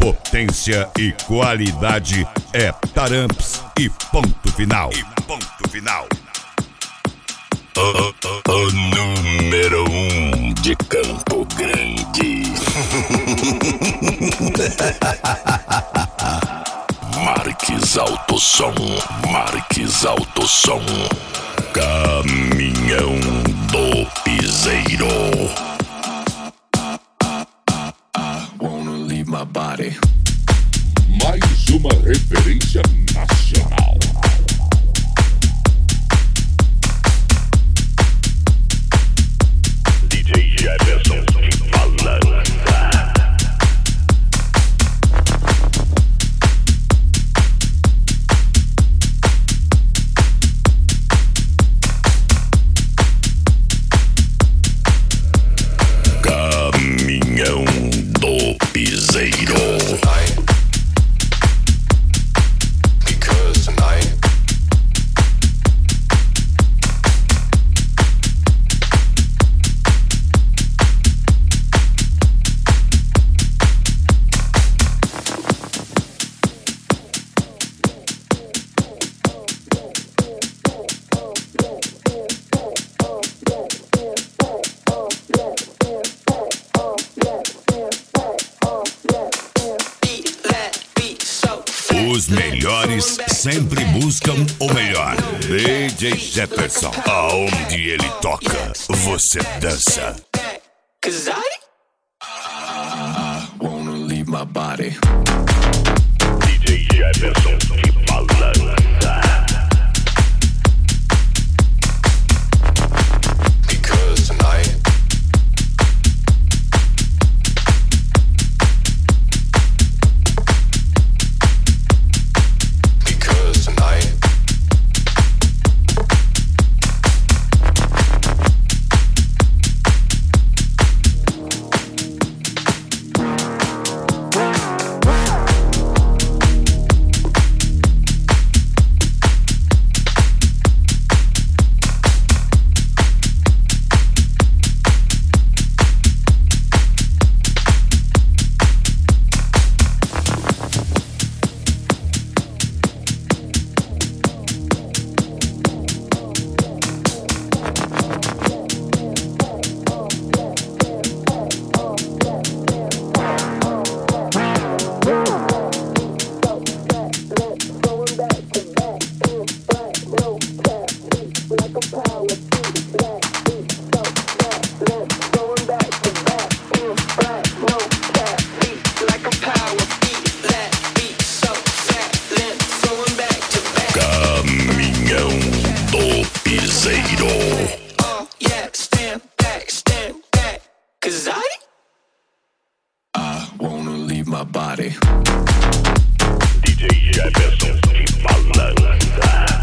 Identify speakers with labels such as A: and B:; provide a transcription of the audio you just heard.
A: potência e qualidade é Taramps e ponto final.
B: O número 1 de Campo Grande. Marques Autosom. Caminhão do Piseiro. My body.
C: Mais uma referência nacional.
B: DJ Jefferson de Balança. Caminhão do Piseiro.
A: Os melhores sempre buscam o melhor. DJ Jefferson, aonde ele toca, você dança.
B: Cause I wanna leave my body. DJ Jefferson de Balança. Because tonight Caminhão do Piseiro. Oh yeah, stand back, cause I wanna leave my body. DJ Jefferson de Balança.